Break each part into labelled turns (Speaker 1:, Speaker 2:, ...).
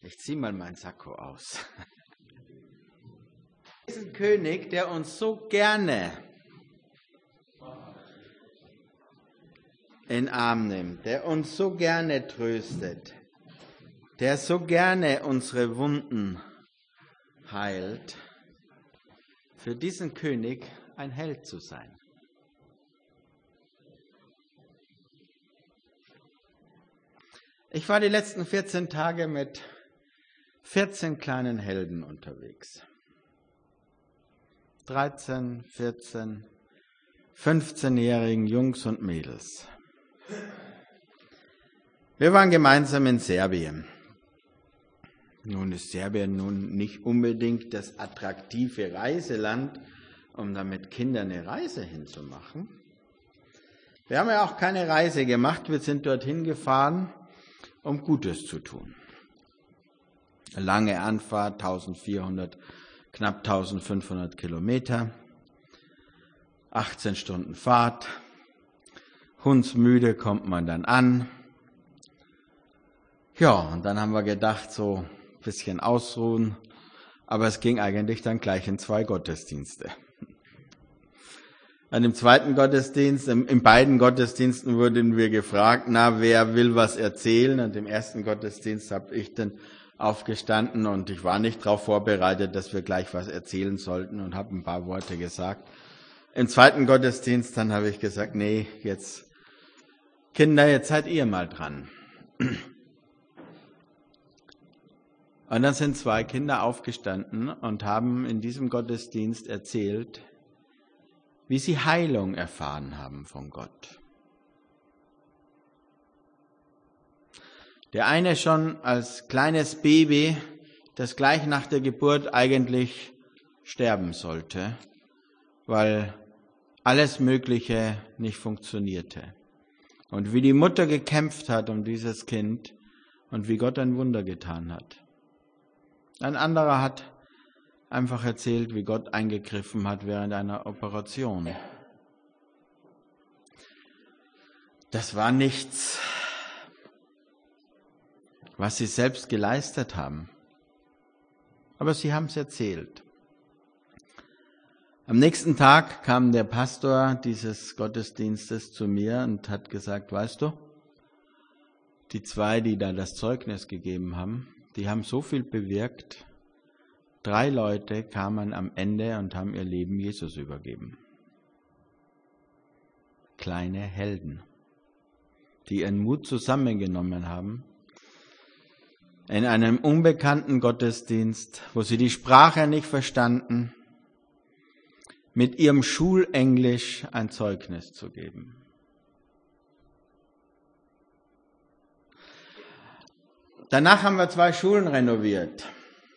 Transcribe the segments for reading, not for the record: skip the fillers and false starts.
Speaker 1: Ich ziehe mal meinen Sakko aus. Diesen König, der uns so gerne in den Arm nimmt, der uns so gerne tröstet, der so gerne unsere Wunden heilt, für diesen König ein Held zu sein. Ich war die letzten 14 Tage mit 14 kleinen Helden unterwegs. 13, 14, 15-jährigen Jungs und Mädels. Wir waren gemeinsam in Serbien. Nun ist Serbien nicht unbedingt das attraktive Reiseland, um da mit Kindern eine Reise hinzumachen. Wir haben ja auch keine Reise gemacht, wir sind dorthin gefahren, um Gutes zu tun. Lange Anfahrt, 1400, knapp 1500 Kilometer, 18 Stunden Fahrt, hundsmüde kommt man dann an. Ja, und dann haben wir gedacht, so ein bisschen ausruhen, aber es ging eigentlich dann gleich in 2 Gottesdienste. An dem zweiten Gottesdienst, in beiden Gottesdiensten wurden wir gefragt, na, wer will was erzählen? An dem ersten Gottesdienst habe ich dann aufgestanden und ich war nicht darauf vorbereitet, dass wir gleich was erzählen sollten und habe ein paar Worte gesagt. Im zweiten Gottesdienst dann habe ich gesagt, nee, jetzt, Kinder, jetzt seid ihr mal dran. Und dann sind 2 Kinder aufgestanden und haben in diesem Gottesdienst erzählt, wie sie Heilung erfahren haben von Gott. Der eine schon als kleines Baby, das gleich nach der Geburt eigentlich sterben sollte, weil alles Mögliche nicht funktionierte. Und wie die Mutter gekämpft hat um dieses Kind und wie Gott ein Wunder getan hat. Ein anderer hat einfach erzählt, wie Gott eingegriffen hat während einer Operation. Das war nichts, was sie selbst geleistet haben. Aber sie haben es erzählt. Am nächsten Tag kam der Pastor dieses Gottesdienstes zu mir und hat gesagt, weißt du, die 2, die da das Zeugnis gegeben haben, die haben so viel bewirkt. 3 Leute kamen am Ende und haben ihr Leben Jesus übergeben. Kleine Helden, die ihren Mut zusammengenommen haben, in einem unbekannten Gottesdienst, wo sie die Sprache nicht verstanden, mit ihrem Schulenglisch ein Zeugnis zu geben. Danach haben wir 2 Schulen renoviert.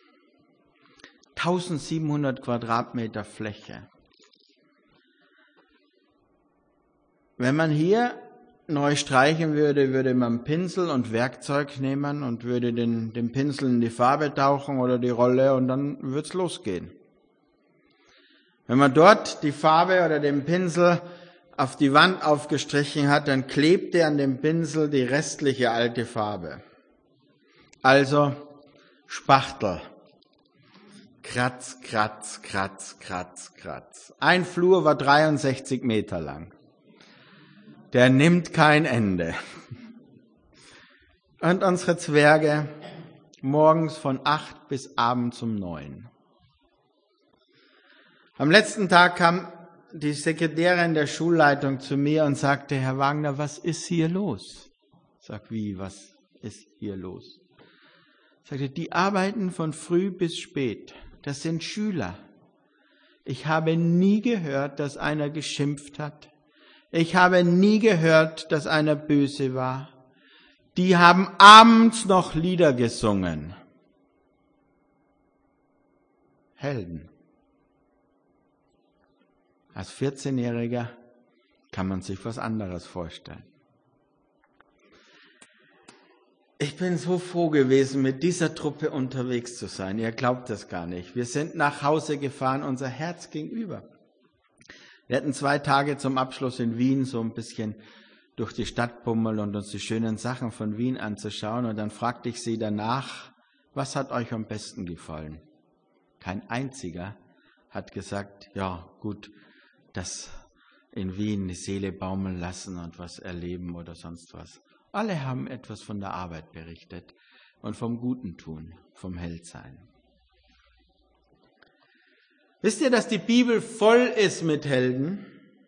Speaker 1: 1700 Quadratmeter Fläche. Wenn man hier neu streichen würde, würde man Pinsel und Werkzeug nehmen und würde den Pinsel in die Farbe tauchen oder die Rolle und dann würde es losgehen. Wenn man dort die Farbe oder den Pinsel auf die Wand aufgestrichen hat, dann klebte an dem Pinsel die restliche alte Farbe. Also Spachtel. Kratz, kratz, kratz, kratz, kratz. Ein Flur war 63 Meter lang. Der nimmt kein Ende. Und unsere Zwerge morgens von 8 bis abends um 9. Am letzten Tag kam die Sekretärin der Schulleitung zu mir und sagte, Herr Wagner, was ist hier los? Ich sag, wie, was ist hier los? Sagte, die arbeiten von früh bis spät. Das sind Schüler. Ich habe nie gehört, dass einer geschimpft hat. Ich habe nie gehört, dass einer böse war. Die haben abends noch Lieder gesungen. Helden. Als 14-Jähriger kann man sich was anderes vorstellen. Ich bin so froh gewesen, mit dieser Truppe unterwegs zu sein. Ihr glaubt das gar nicht. Wir sind nach Hause gefahren, unser Herz ging über. Wir hatten 2 Tage zum Abschluss in Wien, so ein bisschen durch die Stadt bummeln und uns die schönen Sachen von Wien anzuschauen. Und dann fragte ich sie danach, was hat euch am besten gefallen? Kein einziger hat gesagt, ja gut, das in Wien die Seele baumeln lassen und was erleben oder sonst was. Alle haben etwas von der Arbeit berichtet und vom Guten tun, vom Heldsein. Wisst ihr, dass die Bibel voll ist mit Helden?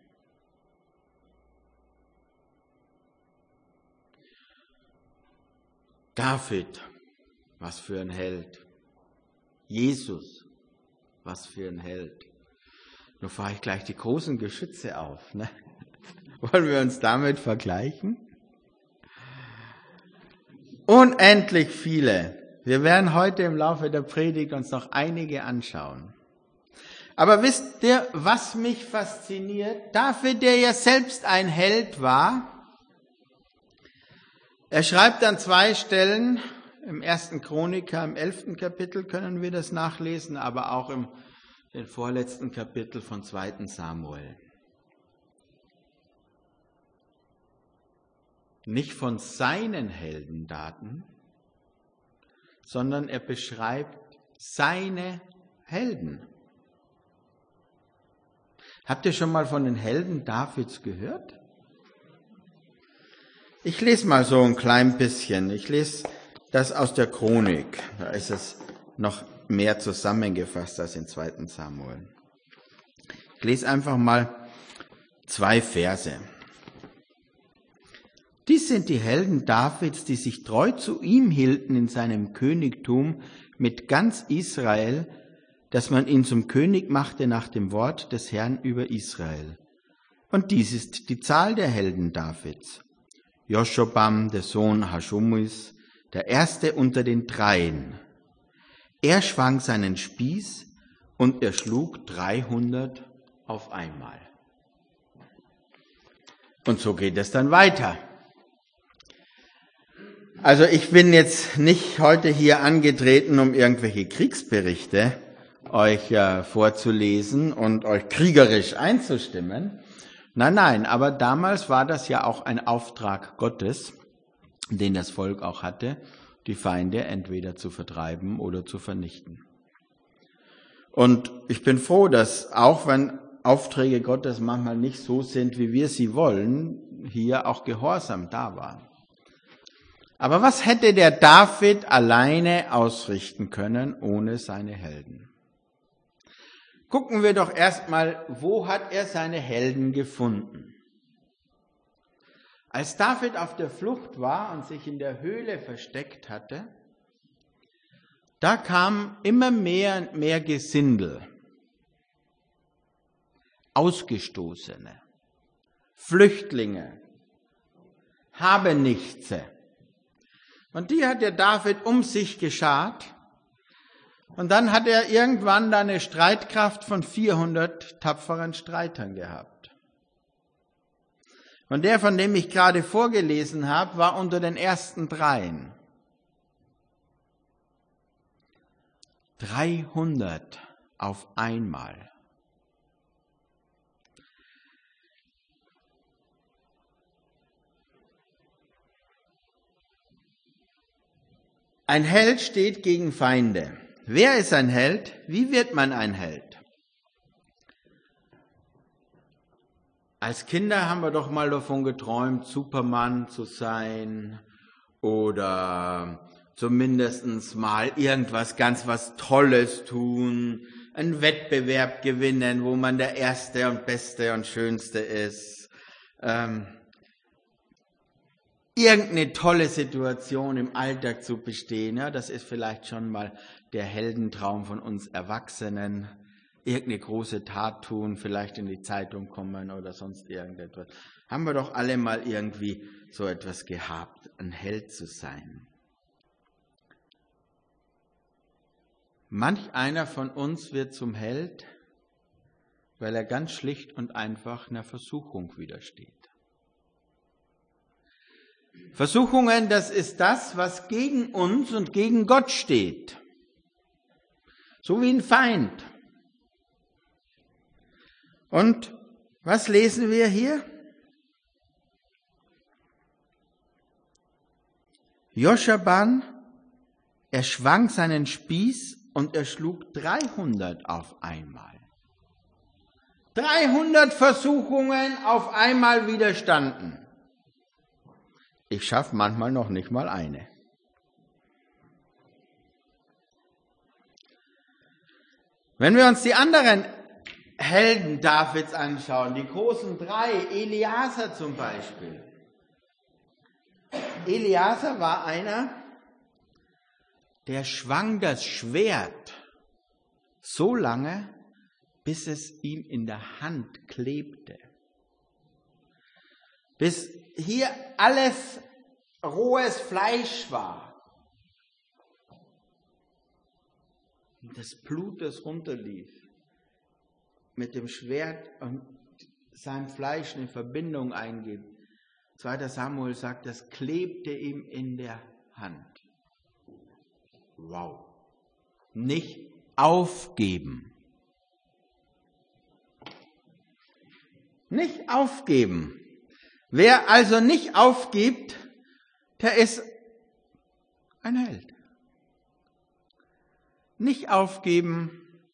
Speaker 1: David, was für ein Held. Jesus, was für ein Held. Nun fahre ich gleich die großen Geschütze auf. Ne? Wollen wir uns damit vergleichen? Unendlich viele. Wir werden heute im Laufe der Predigt uns noch einige anschauen. Aber wisst ihr, was mich fasziniert? David, der ja selbst ein Held war, er schreibt an 2 Stellen, im 1. Chroniker, im 11. Kapitel können wir das nachlesen, aber auch im vorletzten Kapitel von 2. Samuel. Nicht von seinen Heldendaten, sondern er beschreibt seine Helden. Habt ihr schon mal von den Helden Davids gehört? Ich lese mal so ein klein bisschen. Ich lese das aus der Chronik. Da ist es noch mehr zusammengefasst als in 2. Samuel. Ich lese einfach mal 2 Verse. Dies sind die Helden Davids, die sich treu zu ihm hielten in seinem Königtum mit ganz Israel, dass man ihn zum König machte nach dem Wort des Herrn über Israel. Und dies ist die Zahl der Helden Davids. Joschobam, der Sohn Haschumis, der erste unter den 3. Er schwang seinen Spieß und er schlug 300 auf einmal. Und so geht es dann weiter. Also ich bin jetzt nicht heute hier angetreten, um irgendwelche Kriegsberichte euch vorzulesen und euch kriegerisch einzustimmen. Nein, aber damals war das ja auch ein Auftrag Gottes, den das Volk auch hatte, die Feinde entweder zu vertreiben oder zu vernichten. Und ich bin froh, dass auch wenn Aufträge Gottes manchmal nicht so sind, wie wir sie wollen, hier auch Gehorsam da war. Aber was hätte der David alleine ausrichten können ohne seine Helden? Gucken wir doch erstmal, wo hat er seine Helden gefunden? Als David auf der Flucht war und sich in der Höhle versteckt hatte, da kam immer mehr und mehr Gesindel, Ausgestoßene, Flüchtlinge, Habenichtse. Und die hat der David um sich geschart. Und dann hat er irgendwann da eine Streitkraft von 400 tapferen Streitern gehabt. Und der, von dem ich gerade vorgelesen habe, war unter den ersten 3. 300 auf einmal. Ein Held steht gegen Feinde. Wer ist ein Held? Wie wird man ein Held? Als Kinder haben wir doch mal davon geträumt, Superman zu sein oder zumindest mal irgendwas ganz was Tolles tun, einen Wettbewerb gewinnen, wo man der Erste und Beste und Schönste ist. Irgendeine tolle Situation im Alltag zu bestehen, ja, das ist vielleicht schon mal der Heldentraum von uns Erwachsenen. Irgendeine große Tat tun, vielleicht in die Zeitung kommen oder sonst irgendetwas. Haben wir doch alle mal irgendwie so etwas gehabt, ein Held zu sein. Manch einer von uns wird zum Held, weil er ganz schlicht und einfach einer Versuchung widersteht. Versuchungen, das ist das, was gegen uns und gegen Gott steht. So wie ein Feind. Und was lesen wir hier? Joschabam, Er schwang seinen Spieß und er schlug 300 auf einmal. 300 Versuchungen auf einmal widerstanden. Ich schaffe manchmal noch nicht mal eine. Wenn wir uns die anderen Helden Davids anschauen, die großen drei, Eleazar zum Beispiel. Eleazar war einer, der schwang das Schwert so lange, bis es ihm in der Hand klebte. Bis hier alles rohes Fleisch war. Und das Blut, das runterlief, mit dem Schwert und seinem Fleisch eine Verbindung eingibt. 2. Samuel sagt, das klebte ihm in der Hand. Wow. Nicht aufgeben. Nicht aufgeben. Wer also nicht aufgibt, der ist ein Held. Nicht aufgeben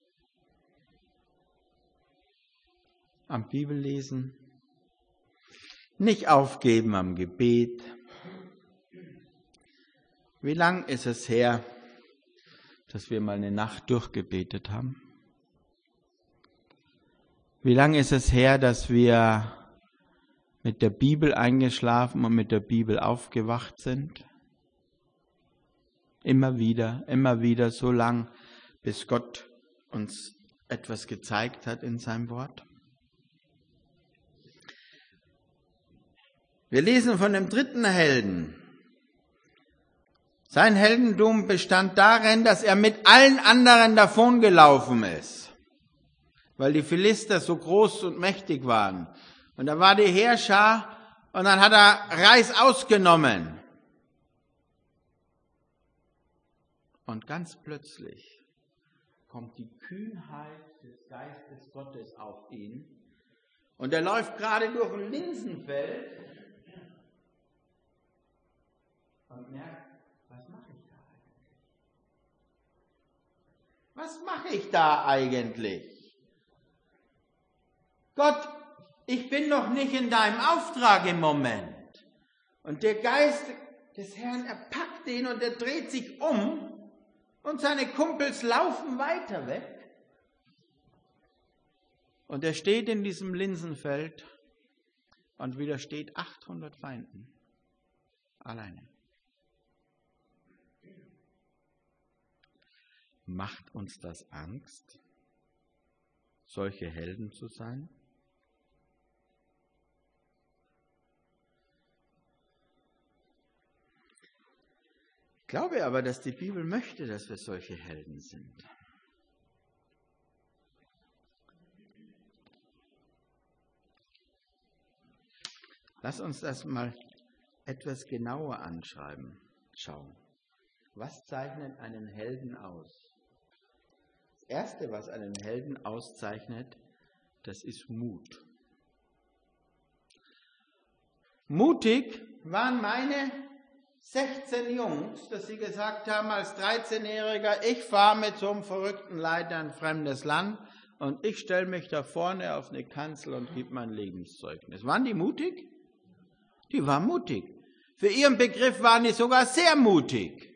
Speaker 1: am Bibellesen, nicht aufgeben am Gebet. Wie lang ist es her, dass wir mal eine Nacht durchgebetet haben? Wie lang ist es her, dass wir mit der Bibel eingeschlafen und mit der Bibel aufgewacht sind? Immer wieder, so lang, bis Gott uns etwas gezeigt hat in seinem Wort. Wir lesen von dem dritten Helden. Sein Heldentum bestand darin, dass er mit allen anderen davongelaufen ist, weil die Philister so groß und mächtig waren. Und da war die Heerschar und dann hat er Reis ausgenommen. Und ganz plötzlich kommt die Kühnheit des Geistes Gottes auf ihn. Und er läuft gerade durch ein Linsenfeld und merkt, was mache ich da eigentlich? Was mache ich da eigentlich? Gott, ich bin noch nicht in deinem Auftrag im Moment. Und der Geist des Herrn, er packt ihn und er dreht sich um. Und seine Kumpels laufen weiter weg. Und er steht in diesem Linsenfeld und widersteht 800 Feinden. Alleine. Macht uns das Angst, solche Helden zu sein? Ich glaube aber, dass die Bibel möchte, dass wir solche Helden sind. Lass uns das mal etwas genauer schauen. Was zeichnet einen Helden aus? Das Erste, was einen Helden auszeichnet, das ist Mut. Mutig waren meine 16 Jungs, dass sie gesagt haben, als 13-Jähriger, ich fahre mit so einem verrückten Leiter in ein fremdes Land und ich stelle mich da vorne auf eine Kanzel und gebe mein Lebenszeugnis. Waren die mutig? Die waren mutig. Für ihren Begriff waren die sogar sehr mutig.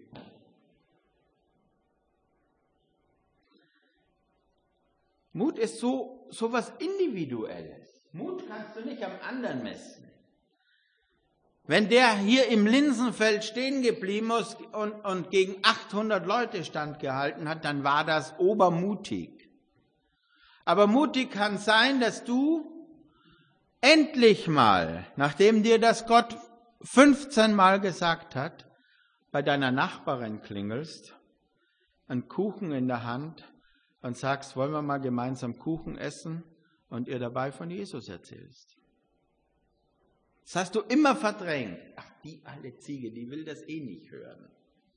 Speaker 1: Mut ist so was Individuelles. Mut kannst du nicht am anderen messen. Wenn der hier im Linsenfeld stehen geblieben ist und gegen 800 Leute standgehalten hat, dann war das obermutig. Aber mutig kann sein, dass du endlich mal, nachdem dir das Gott 15 Mal gesagt hat, bei deiner Nachbarin klingelst, einen Kuchen in der Hand und sagst, wollen wir mal gemeinsam Kuchen essen und ihr dabei von Jesus erzählst. Das hast du immer verdrängt. Ach, die alte Ziege, die will das eh nicht hören.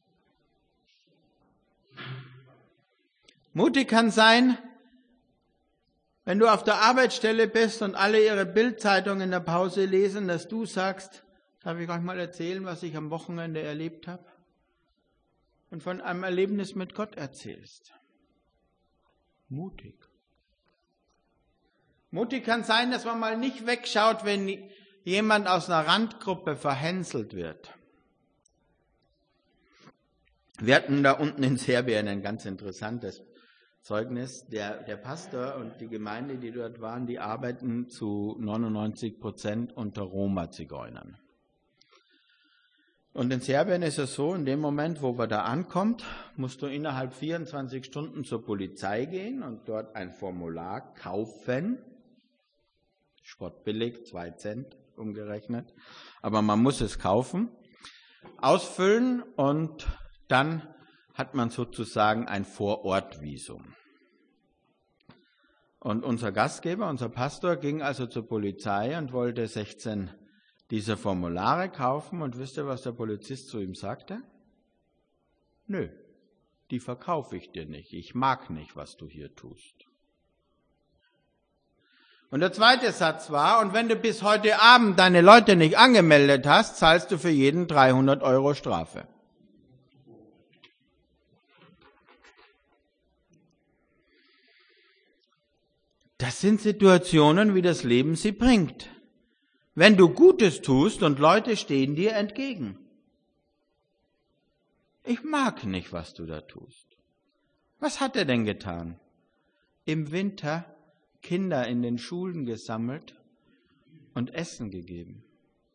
Speaker 1: Mutig kann sein, wenn du auf der Arbeitsstelle bist und alle ihre Bildzeitung in der Pause lesen, dass du sagst, darf ich euch mal erzählen, was ich am Wochenende erlebt habe? und von einem Erlebnis mit Gott erzählst. Mutig. Mutig kann sein, dass man mal nicht wegschaut, wenn jemand aus einer Randgruppe verhänselt wird. Wir hatten da unten in Serbien ein ganz interessantes Zeugnis. Der Pastor und die Gemeinde, die dort waren, die arbeiten zu 99% unter Roma-Zigeunern. Und in Serbien ist es so, in dem Moment, wo man da ankommt, musst du innerhalb 24 Stunden zur Polizei gehen und dort ein Formular kaufen. Spottbillig, 2 Cent umgerechnet. Aber man muss es kaufen, ausfüllen und dann hat man sozusagen ein Vorortvisum. Und unser Gastgeber, unser Pastor, ging also zur Polizei und wollte 16 dieser Formulare kaufen. Und wisst ihr, was der Polizist zu ihm sagte? Nö, die verkaufe ich dir nicht. Ich mag nicht, was du hier tust. Und der zweite Satz war, und wenn du bis heute Abend deine Leute nicht angemeldet hast, zahlst du für jeden 300 € Strafe. Das sind Situationen, wie das Leben sie bringt. Wenn du Gutes tust und Leute stehen dir entgegen. Ich mag nicht, was du da tust. Was hat er denn getan? Im Winter Kinder in den Schulen gesammelt und Essen gegeben.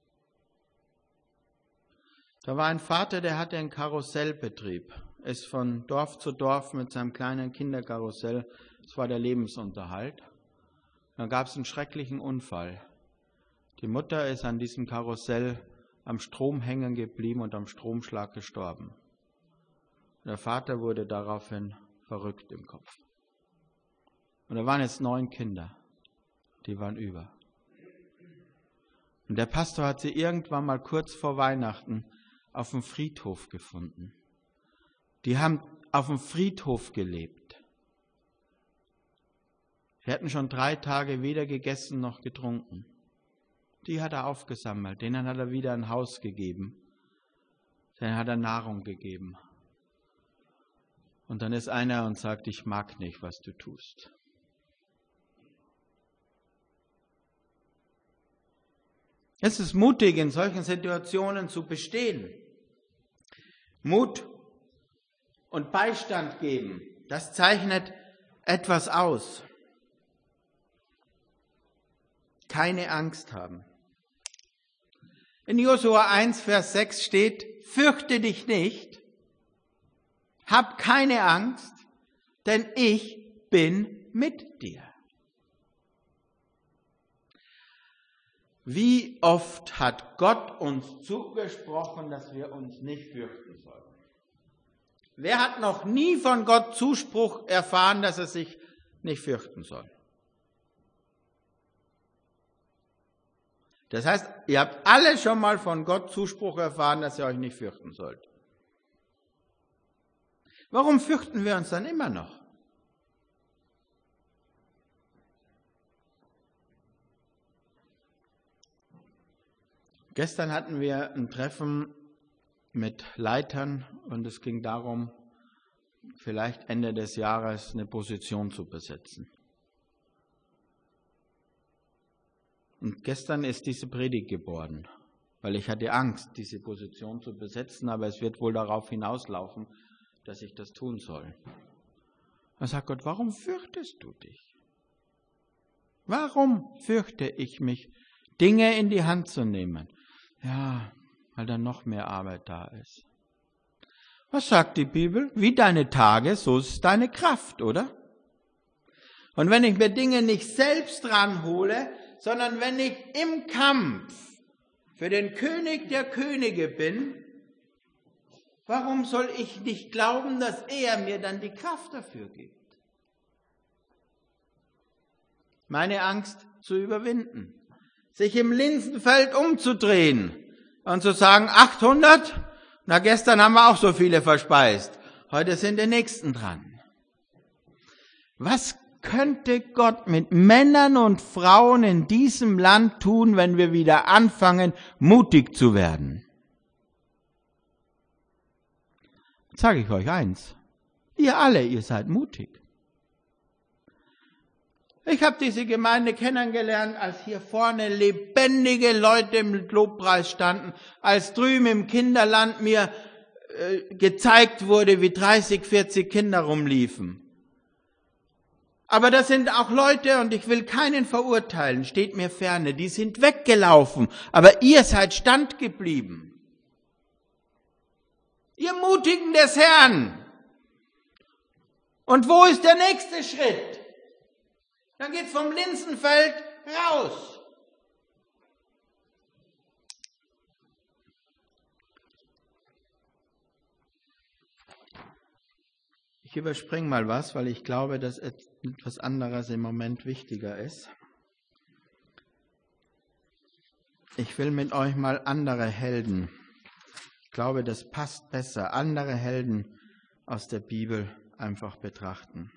Speaker 1: Da war ein Vater, der hatte einen Karussellbetrieb, ist von Dorf zu Dorf mit seinem kleinen Kinderkarussell, das war der Lebensunterhalt. Dann gab es einen schrecklichen Unfall. Die Mutter ist an diesem Karussell am Strom hängen geblieben und am Stromschlag gestorben. Der Vater wurde daraufhin verrückt im Kopf. Und da waren jetzt 9 Kinder, die waren über. Und der Pastor hat sie irgendwann mal kurz vor Weihnachten auf dem Friedhof gefunden. Die haben auf dem Friedhof gelebt. Sie hatten schon 3 Tage weder gegessen noch getrunken. Die hat er aufgesammelt, denen hat er wieder ein Haus gegeben, denen hat er Nahrung gegeben. Und dann ist einer und sagt, ich mag nicht, was du tust. Es ist mutig, in solchen Situationen zu bestehen. Mut und Beistand geben, das zeichnet etwas aus. Keine Angst haben. In Josua 1, Vers 6 steht, fürchte dich nicht, hab keine Angst, denn ich bin mit dir. Wie oft hat Gott uns zugesprochen, dass wir uns nicht fürchten sollen? Wer hat noch nie von Gott Zuspruch erfahren, dass er sich nicht fürchten soll? Das heißt, ihr habt alle schon mal von Gott Zuspruch erfahren, dass ihr euch nicht fürchten sollt. Warum fürchten wir uns dann immer noch? Gestern hatten wir ein Treffen mit Leitern und es ging darum, vielleicht Ende des Jahres eine Position zu besetzen. Und gestern ist diese Predigt geboren, weil ich hatte Angst, diese Position zu besetzen, aber es wird wohl darauf hinauslaufen, dass ich das tun soll. Da sagt Gott, warum fürchtest du dich? Warum fürchte ich mich, Dinge in die Hand zu nehmen? Ja, weil dann noch mehr Arbeit da ist. Was sagt die Bibel? Wie deine Tage, so ist deine Kraft, oder? Und wenn ich mir Dinge nicht selbst ranhole, sondern wenn ich im Kampf für den König der Könige bin, warum soll ich nicht glauben, dass er mir dann die Kraft dafür gibt? Meine Angst zu überwinden, sich im Linsenfeld umzudrehen und zu sagen, 800, na gestern haben wir auch so viele verspeist, heute sind die Nächsten dran. Was könnte Gott mit Männern und Frauen in diesem Land tun, wenn wir wieder anfangen, mutig zu werden? sage ich euch eins. Ihr alle, ihr seid mutig. Ich habe diese Gemeinde kennengelernt, als hier vorne lebendige Leute im Lobpreis standen, als drüben im Kinderland mir gezeigt wurde, wie 30, 40 Kinder rumliefen. Aber das sind auch Leute, und ich will keinen verurteilen, steht mir ferne, die sind weggelaufen, aber ihr seid standgeblieben. Ihr Mutigen des Herrn. Und wo ist der nächste Schritt? Dann geht's vom Linsenfeld raus. Ich überspringe mal was, weil ich glaube, dass etwas anderes im Moment wichtiger ist. Ich will mit euch mal andere Helden, ich glaube, das passt besser, andere Helden aus der Bibel einfach betrachten.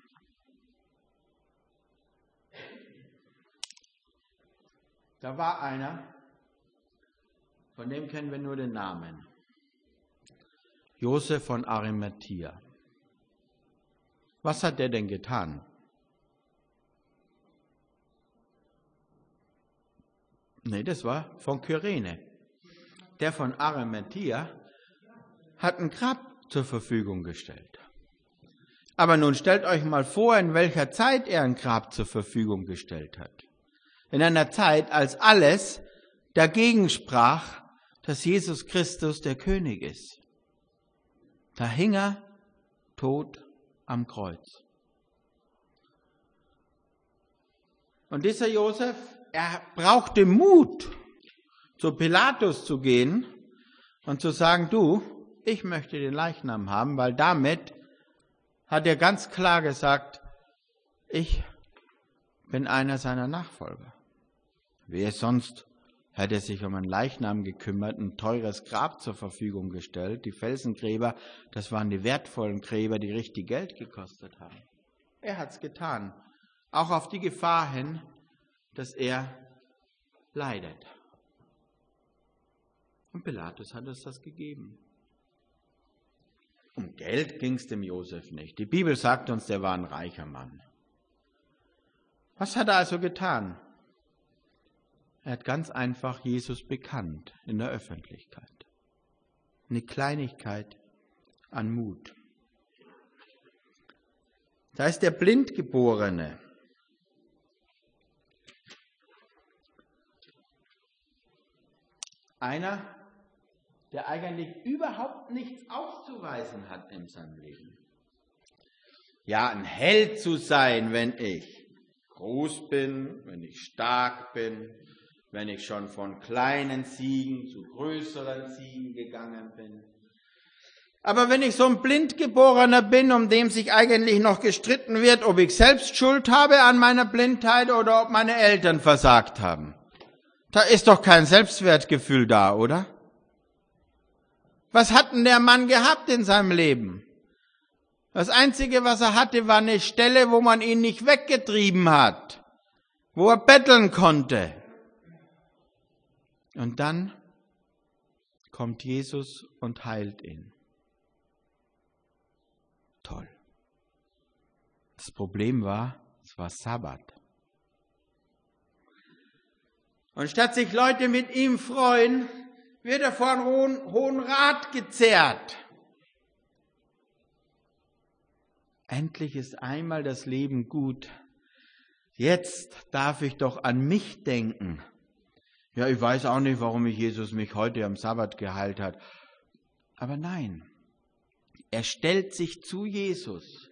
Speaker 1: Da war einer, von dem kennen wir nur den Namen. Josef von Arimathia. Was hat der denn getan? Nee, das war von Kyrene. Der von Arimathia hat ein Grab zur Verfügung gestellt. Aber nun stellt euch mal vor, in welcher Zeit er ein Grab zur Verfügung gestellt hat. In einer Zeit, als alles dagegen sprach, dass Jesus Christus der König ist. Da hing er tot am Kreuz. Und dieser Josef, er brauchte Mut, zu Pilatus zu gehen und zu sagen, du, ich möchte den Leichnam haben, weil damit hat er ganz klar gesagt, ich bin einer seiner Nachfolger. Wer sonst hätte sich um einen Leichnam gekümmert, ein teures Grab zur Verfügung gestellt. Die Felsengräber, das waren die wertvollen Gräber, die richtig Geld gekostet haben. Er hat es getan, auch auf die Gefahr hin, dass er leidet. Und Pilatus hat uns das gegeben. Um Geld ging es dem Josef nicht. Die Bibel sagt uns, der war ein reicher Mann. Was hat er also getan? Er hat ganz einfach Jesus bekannt in der Öffentlichkeit. Eine Kleinigkeit an Mut. Da ist der Blindgeborene. Einer, der eigentlich überhaupt nichts aufzuweisen hat in seinem Leben. Ja, ein Held zu sein, wenn ich groß bin, wenn ich stark bin, wenn ich schon von kleinen Ziegen zu größeren Ziegen gegangen bin. Aber wenn ich so ein Blindgeborener bin, um dem sich eigentlich noch gestritten wird, ob ich selbst Schuld habe an meiner Blindheit oder ob meine Eltern versagt haben, da ist doch kein Selbstwertgefühl da, oder? Was hat denn der Mann gehabt in seinem Leben? Das Einzige, was er hatte, war eine Stelle, wo man ihn nicht weggetrieben hat, wo er betteln konnte. Und dann kommt Jesus und heilt ihn. Toll. Das Problem war, es war Sabbat. Und statt sich Leute mit ihm freuen, wird er vor einen Hohen Rat gezerrt. Endlich ist einmal das Leben gut. Jetzt darf ich doch an mich denken. Ja, ich weiß auch nicht, warum Jesus mich heute am Sabbat geheilt hat. Aber nein, er stellt sich zu Jesus.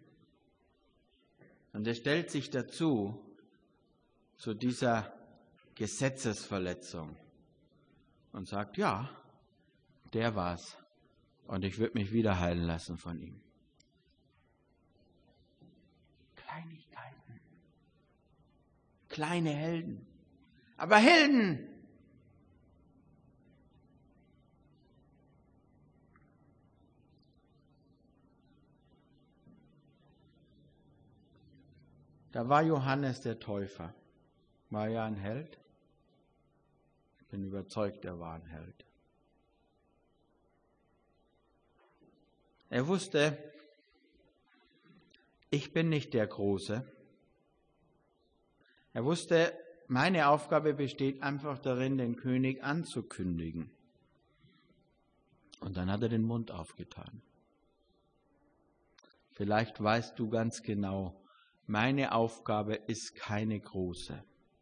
Speaker 1: Und er stellt sich dazu, zu dieser Gesetzesverletzung. Und sagt, ja, der war's. Und ich würde mich wieder heilen lassen von ihm. Kleinigkeiten. Kleine Helden. Aber Helden. Da war Johannes der Täufer. War ja ein Held. Ich bin überzeugt, er war ein Held. Er wusste, ich bin nicht der Große. Er wusste, meine Aufgabe besteht einfach darin, den König anzukündigen. Und dann hat er den Mund aufgetan. Vielleicht weißt du ganz genau, meine Aufgabe ist keine große.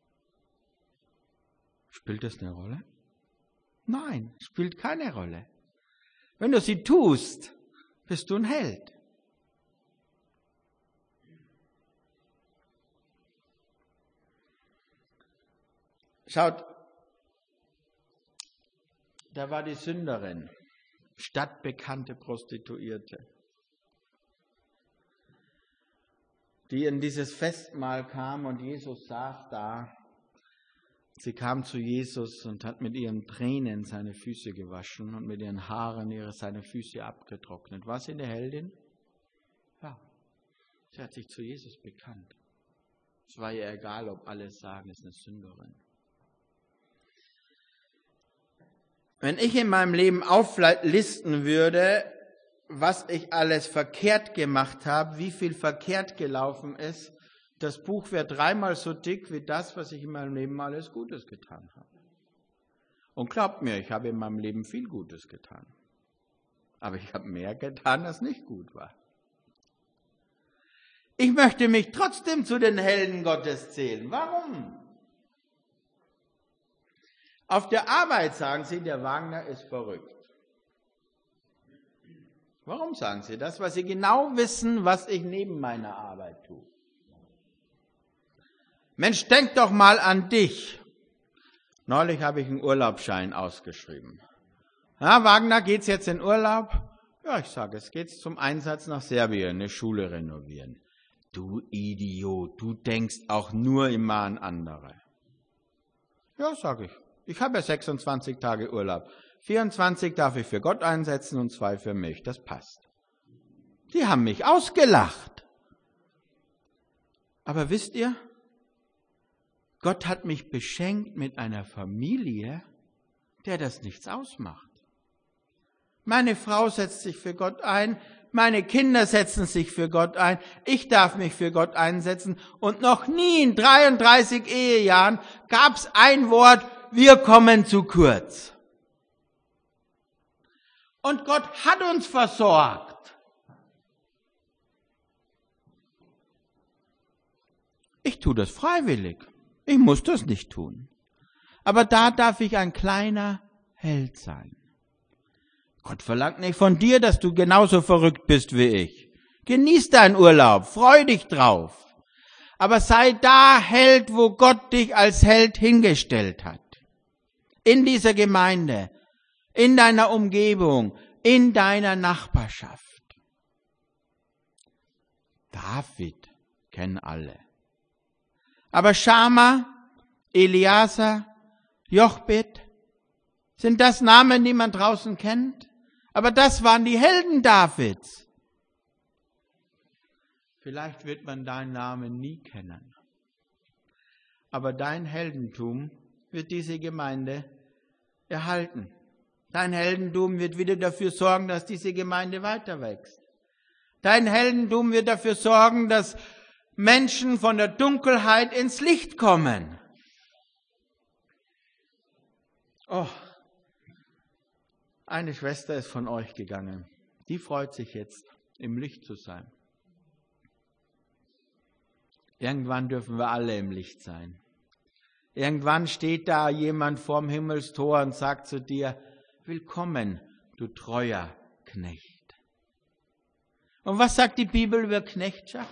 Speaker 1: Spielt das eine Rolle? Nein, spielt keine Rolle. Wenn du sie tust, bist du ein Held. Schaut, da war die Sünderin, stadtbekannte Prostituierte, die in dieses Festmahl kam und Jesus saß da. Sie kam zu Jesus und hat mit ihren Tränen seine Füße gewaschen und mit ihren Haaren seine Füße abgetrocknet. War sie eine Heldin? Ja, sie hat sich zu Jesus bekannt. Es war ihr egal, ob alle sagen, es ist eine Sünderin. Wenn ich in meinem Leben auflisten würde, was ich alles verkehrt gemacht habe, wie viel verkehrt gelaufen ist, das Buch wäre 3-mal so dick wie das, was ich in meinem Leben alles Gutes getan habe. Und glaubt mir, ich habe in meinem Leben viel Gutes getan. Aber ich habe mehr getan, als nicht gut war. Ich möchte mich trotzdem zu den Helden Gottes zählen. Warum? Auf der Arbeit sagen sie, der Wagner ist verrückt. Warum sagen sie das? Weil sie genau wissen, was ich neben meiner Arbeit tue. Mensch, denk doch mal an dich. Neulich habe ich einen Urlaubsschein ausgeschrieben. Ja, Wagner, geht's jetzt in Urlaub? Ja, ich sage, es geht zum Einsatz nach Serbien, eine Schule renovieren. Du Idiot, du denkst auch nur immer an andere. Ja, sage ich. Ich habe ja 26 Tage Urlaub. 24 darf ich für Gott einsetzen und 2 für mich. Das passt. Die haben mich ausgelacht. Aber wisst ihr, Gott hat mich beschenkt mit einer Familie, der das nichts ausmacht. Meine Frau setzt sich für Gott ein, meine Kinder setzen sich für Gott ein, ich darf mich für Gott einsetzen und noch nie in 33 Ehejahren gab es ein Wort, wir kommen zu kurz. Und Gott hat uns versorgt. Ich tue das freiwillig. Ich muss das nicht tun. Aber da darf ich ein kleiner Held sein. Gott verlangt nicht von dir, dass du genauso verrückt bist wie ich. Genieß deinen Urlaub, freu dich drauf. Aber sei da Held, wo Gott dich als Held hingestellt hat. In dieser Gemeinde, in deiner Umgebung, in deiner Nachbarschaft. David kennen alle. Aber Schama, Eliasa, Jochbed, sind das Namen, die man draußen kennt? Aber das waren die Helden Davids. Vielleicht wird man deinen Namen nie kennen. Aber dein Heldentum wird diese Gemeinde erhalten. Dein Heldentum wird wieder dafür sorgen, dass diese Gemeinde weiter wächst. Dein Heldentum wird dafür sorgen, dass Menschen von der Dunkelheit ins Licht kommen. Oh, eine Schwester ist von euch gegangen. Die freut sich jetzt, im Licht zu sein. Irgendwann dürfen wir alle im Licht sein. Irgendwann steht da jemand vorm Himmelstor und sagt zu dir, willkommen, du treuer Knecht. Und was sagt die Bibel über Knechtschaft?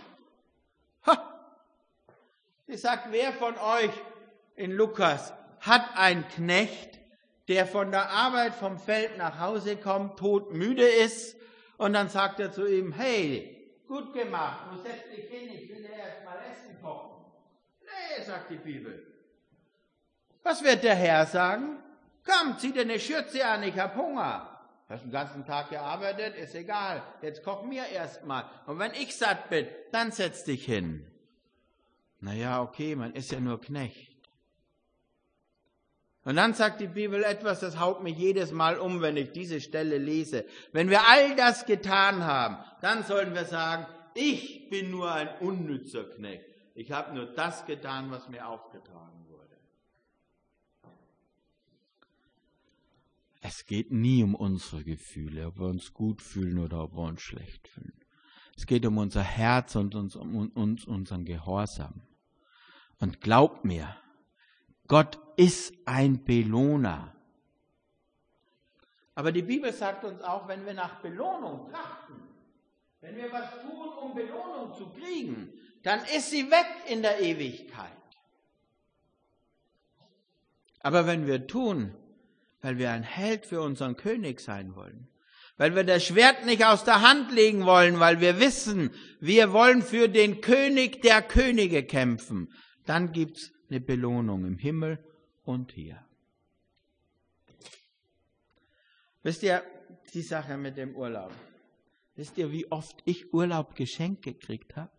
Speaker 1: Sie sagt, wer von euch in Lukas hat einen Knecht, der von der Arbeit vom Feld nach Hause kommt, todmüde ist und dann sagt er zu ihm, hey, gut gemacht, du setzt dich hin, ich will dir erst mal Essen kochen. Nee, sagt die Bibel. Was wird der Herr sagen? Komm, zieh dir eine Schürze an, ich hab Hunger. Hast den ganzen Tag gearbeitet, ist egal, jetzt koch mir erst mal. Und wenn ich satt bin, dann setz dich hin. Naja, okay, man ist ja nur Knecht. Und dann sagt die Bibel etwas, das haut mich jedes Mal um, wenn ich diese Stelle lese. Wenn wir all das getan haben, dann sollen wir sagen, ich bin nur ein unnützer Knecht. Ich habe nur das getan, was mir aufgetragen wurde. Es geht nie um unsere Gefühle, ob wir uns gut fühlen oder ob wir uns schlecht fühlen. Es geht um unser Herz und unseren Gehorsam. Und glaubt mir, Gott ist ein Belohner. Aber die Bibel sagt uns auch, wenn wir nach Belohnung trachten, wenn wir was tun, um Belohnung zu kriegen, dann ist sie weg in der Ewigkeit. Aber wenn wir tun, weil wir ein Held für unseren König sein wollen, weil wir das Schwert nicht aus der Hand legen wollen, weil wir wissen, wir wollen für den König der Könige kämpfen, dann gibt's eine Belohnung im Himmel und hier. Wisst ihr, die Sache mit dem Urlaub. Wisst ihr, wie oft ich Urlaub geschenkt gekriegt habe?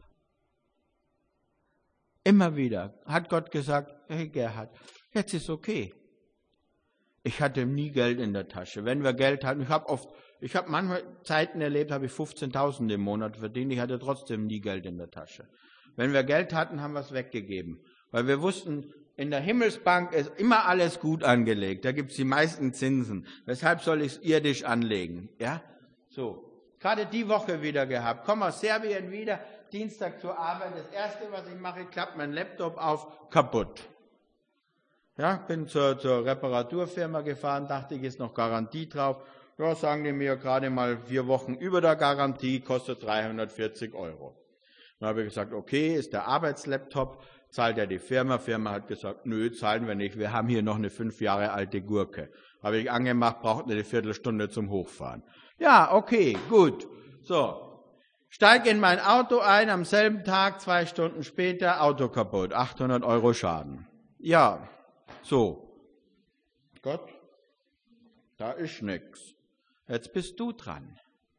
Speaker 1: Immer wieder hat Gott gesagt, hey Gerhard, jetzt ist okay. Ich hatte nie Geld in der Tasche. Wenn wir Geld hatten, ich habe manchmal Zeiten erlebt, habe ich 15.000 im Monat verdient, ich hatte trotzdem nie Geld in der Tasche. Wenn wir Geld hatten, haben wir es weggegeben. Weil wir wussten, in der Himmelsbank ist immer alles gut angelegt. Da gibt es die meisten Zinsen. Weshalb soll ich es irdisch anlegen? Ja, so. Gerade die Woche wieder gehabt. Komme aus Serbien wieder, Dienstag zur Arbeit. Das Erste, was ich mache, klappt mein Laptop auf, kaputt. Ja, bin zur Reparaturfirma gefahren, dachte ich, ist noch Garantie drauf. Ja, sagen die mir, gerade mal 4 Wochen über der Garantie, kostet 340 €. Dann habe ich gesagt, okay, ist der Arbeitslaptop, zahlt ja die Firma. Firma hat gesagt, nö, zahlen wir nicht, wir haben hier noch eine 5 Jahre alte Gurke. Habe ich angemacht, braucht eine Viertelstunde zum Hochfahren. Ja, okay, gut. So, steige in mein Auto ein, am selben Tag, 2 Stunden später, Auto kaputt, 800 € Schaden. Ja, so. Gott, da ist nix. Jetzt bist du dran.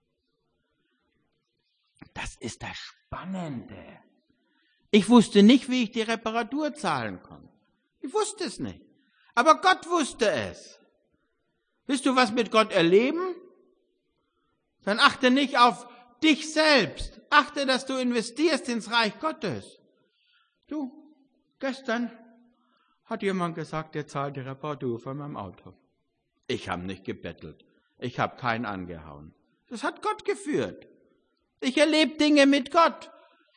Speaker 1: Das ist das Spannende. Ich wusste nicht, wie ich die Reparatur zahlen konnte. Ich wusste es nicht. Aber Gott wusste es. Willst du was mit Gott erleben? Dann achte nicht auf dich selbst. Achte, dass du investierst ins Reich Gottes. Du, gestern hat jemand gesagt, der zahlt die Reparatur von meinem Auto. Ich habe nicht gebettelt. Ich habe keinen angehauen. Das hat Gott geführt. Ich erlebe Dinge mit Gott.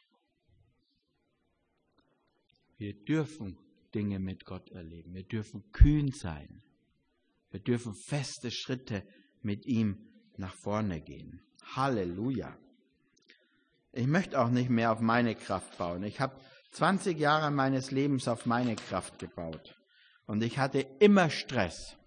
Speaker 1: Wir dürfen Dinge mit Gott erleben. Wir dürfen kühn sein. Wir dürfen feste Schritte mit ihm nach vorne gehen. Halleluja. Ich möchte auch nicht mehr auf meine Kraft bauen. Ich habe 20 Jahre meines Lebens auf meine Kraft gebaut. Und ich hatte immer Stress.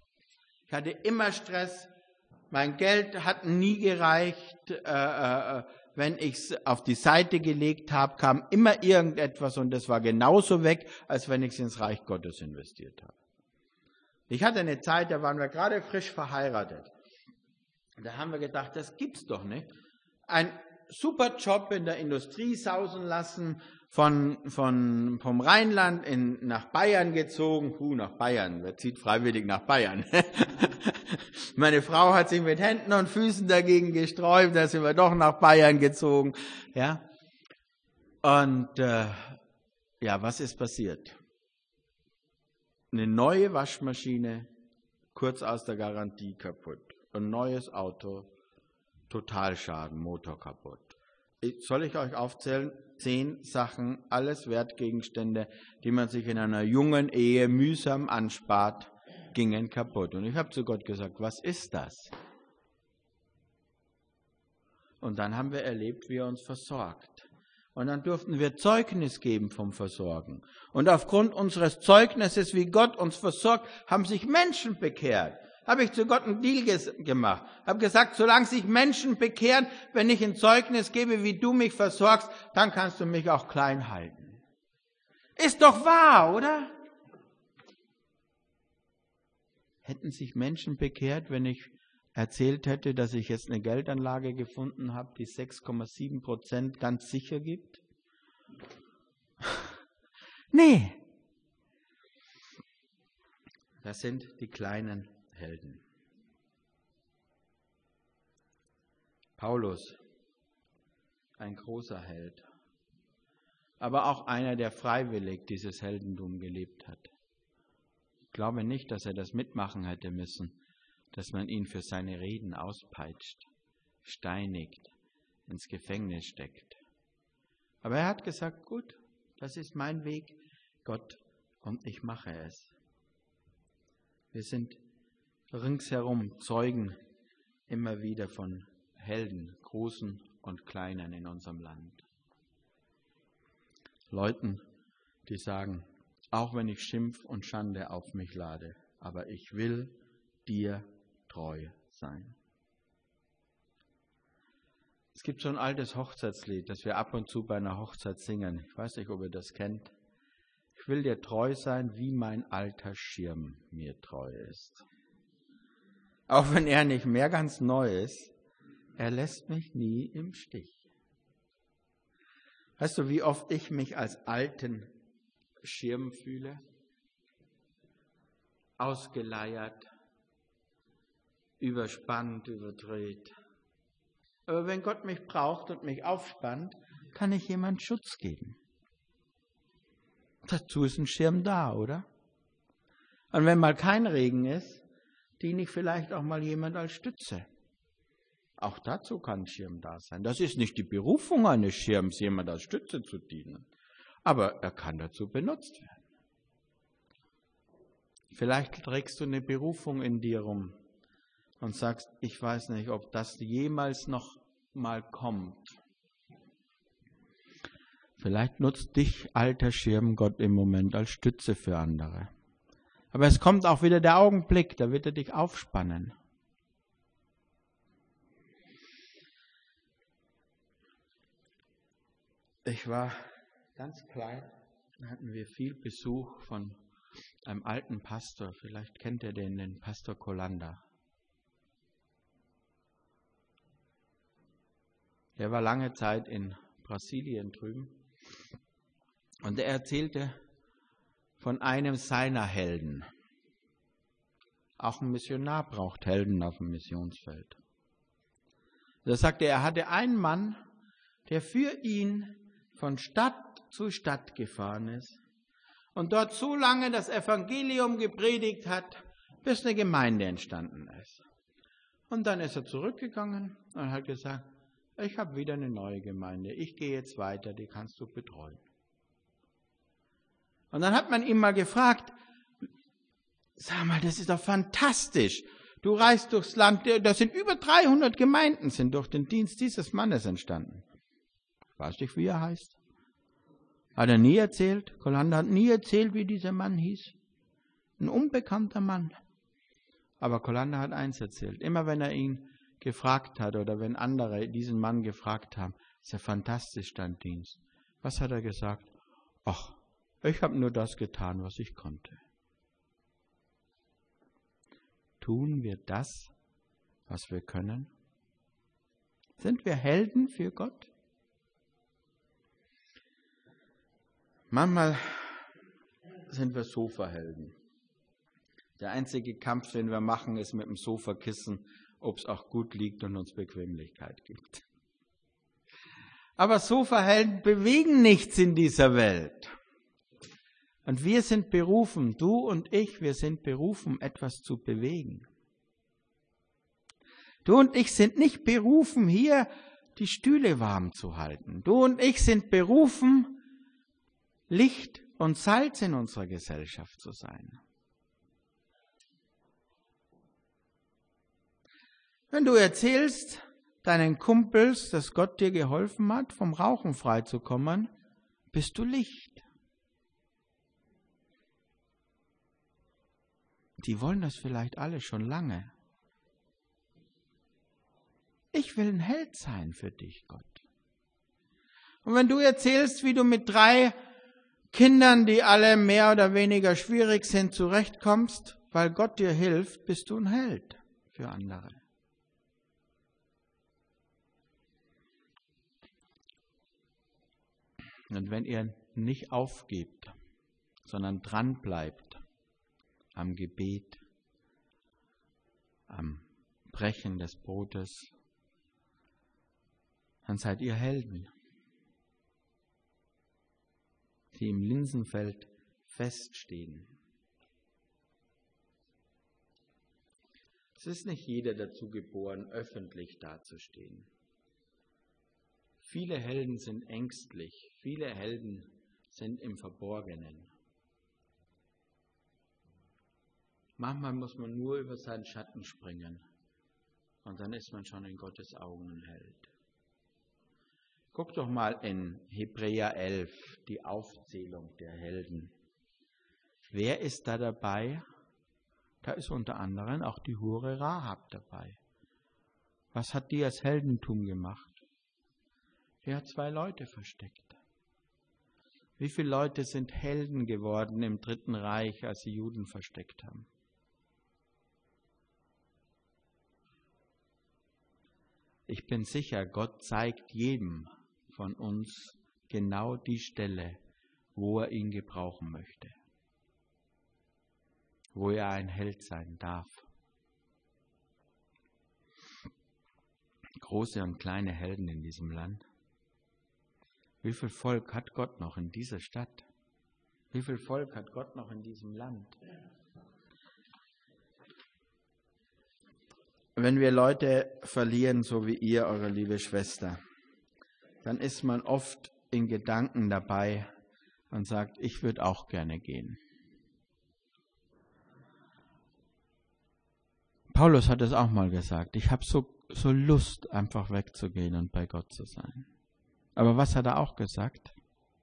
Speaker 1: Mein Geld hat nie gereicht. Wenn ich es auf die Seite gelegt habe, kam immer irgendetwas und das war genauso weg, als wenn ich es ins Reich Gottes investiert habe. Ich hatte eine Zeit, da waren wir gerade frisch verheiratet. Da haben wir gedacht, das gibt's doch nicht. Ein super Job in der Industrie sausen lassen, vom Rheinland nach Bayern gezogen. Nach Bayern, wer zieht freiwillig nach Bayern? Meine Frau hat sich mit Händen und Füßen dagegen gesträubt, da sind wir doch nach Bayern gezogen. Ja. Und was ist passiert? Eine neue Waschmaschine, kurz aus der Garantie kaputt. Ein neues Auto, Totalschaden, Motor kaputt. Soll ich euch aufzählen? 10 Sachen, alles Wertgegenstände, die man sich in einer jungen Ehe mühsam anspart, gingen kaputt. Und ich habe zu Gott gesagt, was ist das? Und dann haben wir erlebt, wie er uns versorgt. Und dann durften wir Zeugnis geben vom Versorgen. Und aufgrund unseres Zeugnisses, wie Gott uns versorgt, haben sich Menschen bekehrt. Habe ich zu Gott einen Deal gemacht. Habe gesagt, solange sich Menschen bekehren, wenn ich ein Zeugnis gebe, wie du mich versorgst, dann kannst du mich auch klein halten. Ist doch wahr, oder? Hätten sich Menschen bekehrt, wenn ich erzählt hätte, dass ich jetzt eine Geldanlage gefunden habe, die 6,7% ganz sicher gibt? Nee. Das sind die kleinen Helden. Paulus, ein großer Held, aber auch einer, der freiwillig dieses Heldentum gelebt hat. Ich glaube nicht, dass er das mitmachen hätte müssen, dass man ihn für seine Reden auspeitscht, steinigt, ins Gefängnis steckt. Aber er hat gesagt, gut, das ist mein Weg, Gott, und ich mache es. Wir sind ringsherum Zeugen immer wieder von Helden, großen und kleinen in unserem Land. Leuten, die sagen, auch wenn ich Schimpf und Schande auf mich lade, aber ich will dir treu sein. Es gibt so ein altes Hochzeitslied, das wir ab und zu bei einer Hochzeit singen. Ich weiß nicht, ob ihr das kennt. Ich will dir treu sein, wie mein alter Schirm mir treu ist. Auch wenn er nicht mehr ganz neu ist, er lässt mich nie im Stich. Weißt du, wie oft ich mich als alten Schirm fühle? Ausgeleiert, überspannt, überdreht. Aber wenn Gott mich braucht und mich aufspannt, kann ich jemand Schutz geben. Dazu ist ein Schirm da, oder? Und wenn mal kein Regen ist, diene ich vielleicht auch mal jemand als Stütze. Auch dazu kann ein Schirm da sein. Das ist nicht die Berufung eines Schirms, jemand als Stütze zu dienen. Aber er kann dazu benutzt werden. Vielleicht trägst du eine Berufung in dir rum und sagst, ich weiß nicht, ob das jemals noch mal kommt. Vielleicht nutzt dich, alter Schirm, Gott im Moment als Stütze für andere. Aber es kommt auch wieder der Augenblick, da wird er dich aufspannen. Ich war ganz klein, da hatten wir viel Besuch von einem alten Pastor. Vielleicht kennt ihr den Pastor Colanda. Der war lange Zeit in Brasilien drüben und er erzählte von einem seiner Helden. Auch ein Missionar braucht Helden auf dem Missionsfeld. Da sagte er, hatte einen Mann, der für ihn von Stadt zu Stadt gefahren ist und dort so lange das Evangelium gepredigt hat, bis eine Gemeinde entstanden ist. Und dann ist er zurückgegangen und hat gesagt, ich habe wieder eine neue Gemeinde, ich gehe jetzt weiter, die kannst du betreuen. Und dann hat man ihn mal gefragt, sag mal, das ist doch fantastisch. Du reist durchs Land, da sind über 300 Gemeinden, sind durch den Dienst dieses Mannes entstanden. Ich weiß nicht, wie er heißt. Hat er nie erzählt. Colanda hat nie erzählt, wie dieser Mann hieß. Ein unbekannter Mann. Aber Colanda hat eins erzählt. Immer wenn er ihn gefragt hat oder wenn andere diesen Mann gefragt haben, ist ja fantastisch, dein Dienst. Was hat er gesagt? Ach, ich habe nur das getan, was ich konnte. Tun wir das, was wir können? Sind wir Helden für Gott? Manchmal sind wir Sofahelden. Der einzige Kampf, den wir machen, ist mit dem Sofakissen, ob es auch gut liegt und uns Bequemlichkeit gibt. Aber Sofahelden bewegen nichts in dieser Welt. Und wir sind berufen, du und ich, wir sind berufen, etwas zu bewegen. Du und ich sind nicht berufen, hier die Stühle warm zu halten. Du und ich sind berufen, Licht und Salz in unserer Gesellschaft zu sein. Wenn du erzählst deinen Kumpels, dass Gott dir geholfen hat, vom Rauchen freizukommen, bist du Licht. Die wollen das vielleicht alle schon lange. Ich will ein Held sein für dich, Gott. Und wenn du erzählst, wie du mit 3 Kindern, die alle mehr oder weniger schwierig sind, zurechtkommst, weil Gott dir hilft, bist du ein Held für andere. Und wenn ihr nicht aufgebt, sondern dran bleibt am Gebet, am Brechen des Brotes, dann seid ihr Helden, die im Linsenfeld feststehen. Es ist nicht jeder dazu geboren, öffentlich dazustehen. Viele Helden sind ängstlich, viele Helden sind im Verborgenen. Manchmal muss man nur über seinen Schatten springen und dann ist man schon in Gottes Augen ein Held. Guck doch mal in Hebräer 11, die Aufzählung der Helden. Wer ist da dabei? Da ist unter anderem auch die Hure Rahab dabei. Was hat die als Heldentum gemacht? Die hat 2 Leute versteckt. Wie viele Leute sind Helden geworden im Dritten Reich, als sie Juden versteckt haben? Ich bin sicher, Gott zeigt jedem von uns genau die Stelle, wo er ihn gebrauchen möchte, wo er ein Held sein darf. Große und kleine Helden in diesem Land. Wie viel Volk hat Gott noch in dieser Stadt? Wie viel Volk hat Gott noch in diesem Land? Wenn wir Leute verlieren, so wie ihr, eure liebe Schwester, dann ist man oft in Gedanken dabei und sagt, ich würde auch gerne gehen. Paulus hat es auch mal gesagt, ich habe so Lust, einfach wegzugehen und bei Gott zu sein. Aber was hat er auch gesagt?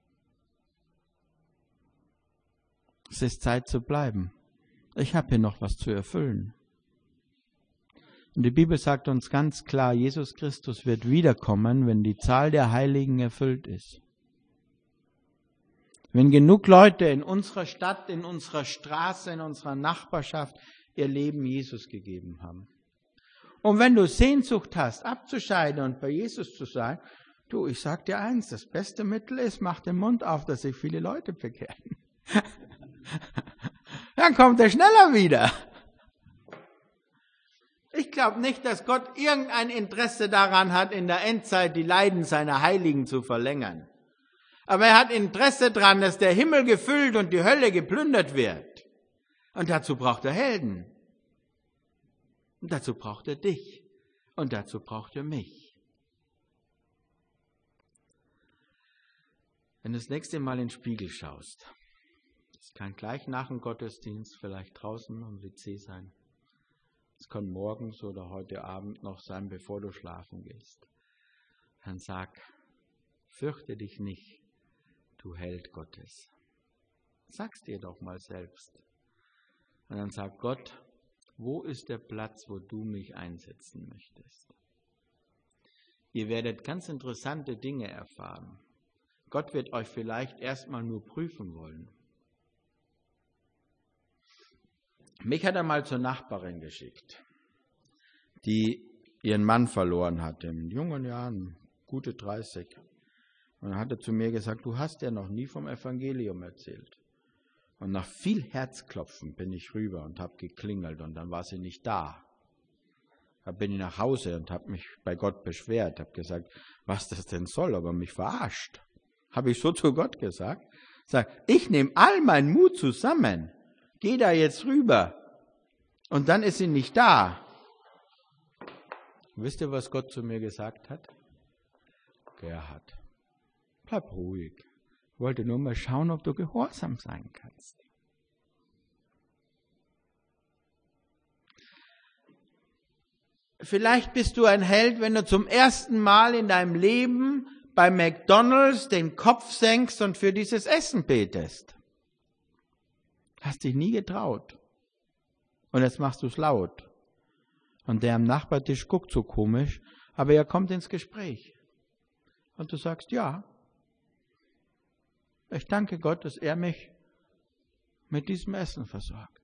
Speaker 1: Es ist Zeit zu bleiben. Ich habe hier noch was zu erfüllen. Und die Bibel sagt uns ganz klar, Jesus Christus wird wiederkommen, wenn die Zahl der Heiligen erfüllt ist. Wenn genug Leute in unserer Stadt, in unserer Straße, in unserer Nachbarschaft ihr Leben Jesus gegeben haben. Und wenn du Sehnsucht hast, abzuscheiden und bei Jesus zu sein, du, ich sag dir eins, das beste Mittel ist, mach den Mund auf, dass sich viele Leute bekehren. Dann kommt er schneller wieder. Ich glaube nicht, dass Gott irgendein Interesse daran hat, in der Endzeit die Leiden seiner Heiligen zu verlängern. Aber er hat Interesse daran, dass der Himmel gefüllt und die Hölle geplündert wird. Und dazu braucht er Helden. Und dazu braucht er dich. Und dazu braucht er mich. Wenn du das nächste Mal in den Spiegel schaust, das kann gleich nach dem Gottesdienst, vielleicht draußen am WC sein. Es kann morgens oder heute Abend noch sein, bevor du schlafen gehst. Dann sag, fürchte dich nicht, du Held Gottes. Sag's dir doch mal selbst. Und dann sag Gott, wo ist der Platz, wo du mich einsetzen möchtest? Ihr werdet ganz interessante Dinge erfahren. Gott wird euch vielleicht erstmal nur prüfen wollen. Mich hat er mal zur Nachbarin geschickt, die ihren Mann verloren hatte, in jungen Jahren, gute 30. Und dann hat er zu mir gesagt, du hast ja noch nie vom Evangelium erzählt. Und nach viel Herzklopfen bin ich rüber und habe geklingelt und dann war sie nicht da. Da bin ich nach Hause und habe mich bei Gott beschwert, habe gesagt, was das denn soll, aber mich verarscht. Habe ich so zu Gott gesagt. Sag, ich nehme all meinen Mut zusammen. Geh da jetzt rüber. Und dann ist sie nicht da. Wisst ihr, was Gott zu mir gesagt hat? Gerhard, bleib ruhig. Ich wollte nur mal schauen, ob du gehorsam sein kannst. Vielleicht bist du ein Held, wenn du zum ersten Mal in deinem Leben bei McDonald's den Kopf senkst und für dieses Essen betest. Hast dich nie getraut. Und jetzt machst du es laut. Und der am Nachbartisch guckt so komisch, aber er kommt ins Gespräch. Und du sagst, ja, ich danke Gott, dass er mich mit diesem Essen versorgt.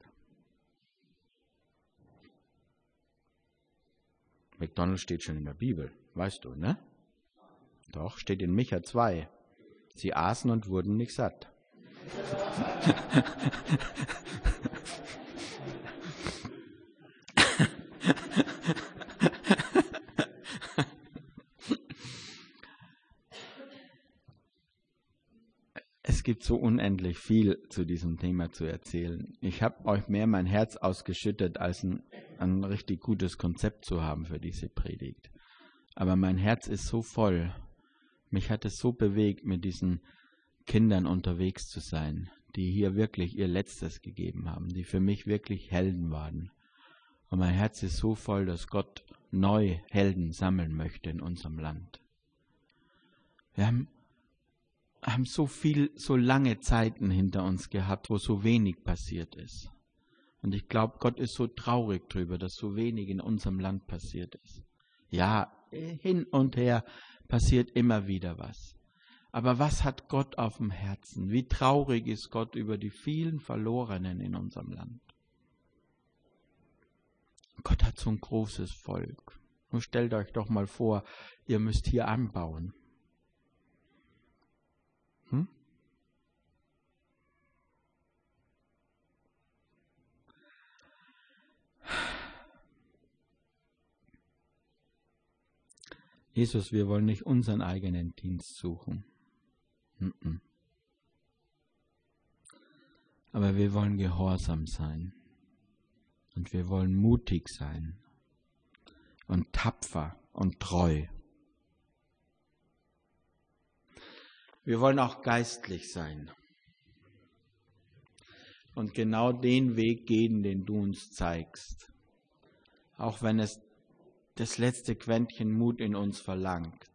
Speaker 1: McDonald's steht schon in der Bibel, weißt du, ne? Doch, steht in Micha 2. Sie aßen und wurden nicht satt. gibt so unendlich viel zu diesem Thema zu erzählen. Ich habe euch mehr mein Herz ausgeschüttet, als ein richtig gutes Konzept zu haben für diese Predigt. Aber mein Herz ist so voll. Mich hat es so bewegt, mit diesen Kindern unterwegs zu sein, die hier wirklich ihr Letztes gegeben haben, die für mich wirklich Helden waren. Und mein Herz ist so voll, dass Gott neu Helden sammeln möchte in unserem Land. Wir haben so lange Zeiten hinter uns gehabt, wo so wenig passiert ist. Und ich glaube, Gott ist so traurig drüber, dass so wenig in unserem Land passiert ist. Ja, hin und her passiert immer wieder was. Aber was hat Gott auf dem Herzen? Wie traurig ist Gott über die vielen Verlorenen in unserem Land? Gott hat so ein großes Volk. Nun stellt euch doch mal vor, ihr müsst hier anbauen. Jesus, wir wollen nicht unseren eigenen Dienst suchen. Aber wir wollen gehorsam sein. Und wir wollen mutig sein. Und tapfer und treu. Wir wollen auch geistlich sein. Und genau den Weg gehen, den du uns zeigst. Auch wenn es das letzte Quäntchen Mut in uns verlangt.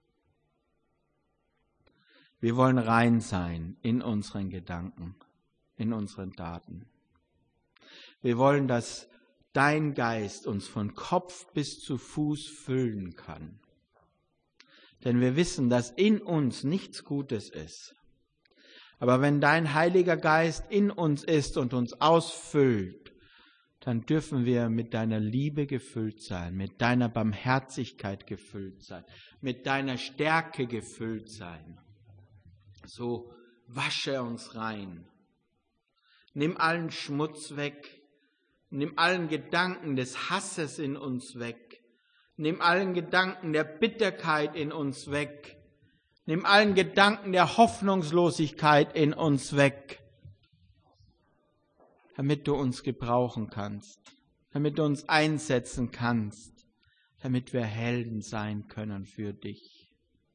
Speaker 1: Wir wollen rein sein in unseren Gedanken, in unseren Taten. Wir wollen, dass dein Geist uns von Kopf bis zu Fuß füllen kann. Denn wir wissen, dass in uns nichts Gutes ist. Aber wenn dein Heiliger Geist in uns ist und uns ausfüllt, dann dürfen wir mit deiner Liebe gefüllt sein, mit deiner Barmherzigkeit gefüllt sein, mit deiner Stärke gefüllt sein. So wasche uns rein. Nimm allen Schmutz weg. Nimm allen Gedanken des Hasses in uns weg. Nimm allen Gedanken der Bitterkeit in uns weg. Nimm allen Gedanken der Hoffnungslosigkeit in uns weg. Damit du uns gebrauchen kannst, damit du uns einsetzen kannst, damit wir Helden sein können für dich.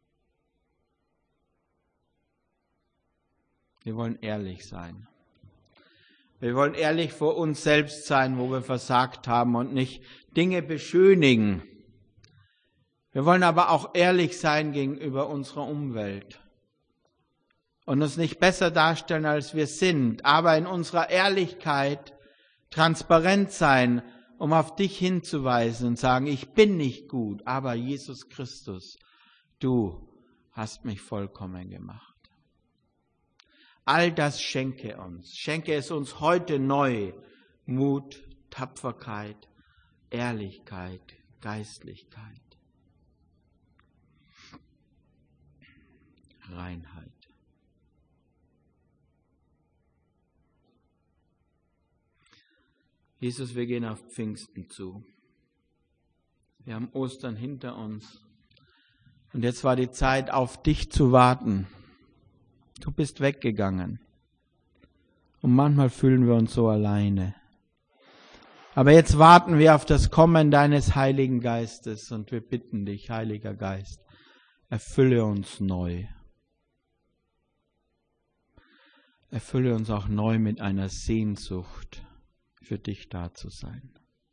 Speaker 1: Wir wollen ehrlich sein. Wir wollen ehrlich vor uns selbst sein, wo wir versagt haben und nicht Dinge beschönigen. Wir wollen aber auch ehrlich sein gegenüber unserer Umwelt. Und uns nicht besser darstellen, als wir sind, aber in unserer Ehrlichkeit transparent sein, um auf dich hinzuweisen und sagen, ich bin nicht gut, aber Jesus Christus, du hast mich vollkommen gemacht. All das schenke es uns heute neu, Mut, Tapferkeit, Ehrlichkeit, Geistlichkeit, Reinheit. Jesus, wir gehen auf Pfingsten zu. Wir haben Ostern hinter uns. Und jetzt war die Zeit, auf dich zu warten. Du bist weggegangen. Und manchmal fühlen wir uns so alleine. Aber jetzt warten wir auf das Kommen deines Heiligen Geistes. Und wir bitten dich, Heiliger Geist, erfülle uns neu. Erfülle uns auch neu mit einer Sehnsucht, für dich da zu sein.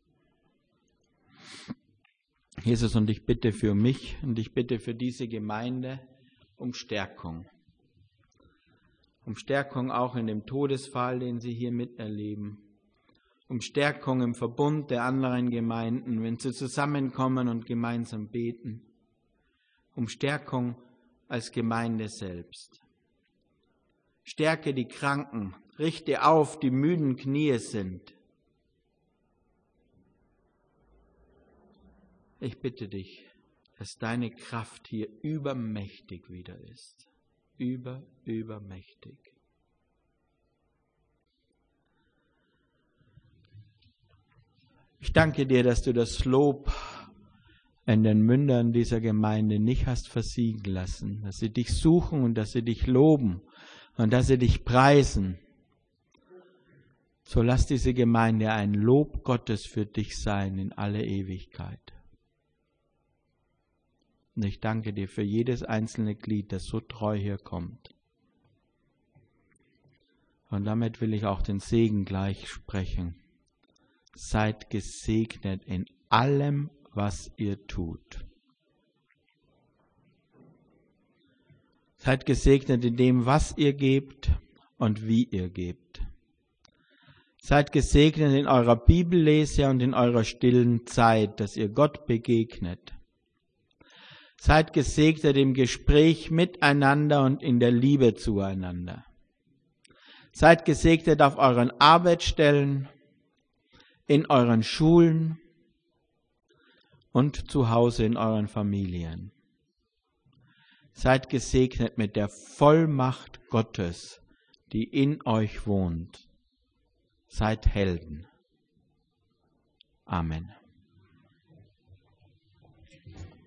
Speaker 1: Jesus, und ich bitte für mich und ich bitte für diese Gemeinde um Stärkung. Um Stärkung auch in dem Todesfall, den sie hier miterleben. Um Stärkung im Verbund der anderen Gemeinden, wenn sie zusammenkommen und gemeinsam beten. Um Stärkung als Gemeinde selbst. Stärke die Kranken, richte auf, die müden Knie sind. Ich bitte dich, dass deine Kraft hier übermächtig wieder ist. Übermächtig. Ich danke dir, dass du das Lob in den Mündern dieser Gemeinde nicht hast versiegen lassen, dass sie dich suchen und dass sie dich loben und dass sie dich preisen, so lass diese Gemeinde ein Lob Gottes für dich sein in alle Ewigkeit. Und ich danke dir für jedes einzelne Glied, das so treu hier kommt. Und damit will ich auch den Segen gleich sprechen. Seid gesegnet in allem, was ihr tut. Seid gesegnet in dem, was ihr gebt und wie ihr gebt. Seid gesegnet in eurer Bibellese und in eurer stillen Zeit, dass ihr Gott begegnet. Seid gesegnet im Gespräch miteinander und in der Liebe zueinander. Seid gesegnet auf euren Arbeitsstellen, in euren Schulen und zu Hause in euren Familien. Seid gesegnet mit der Vollmacht Gottes, die in euch wohnt. Seid Helden. Amen.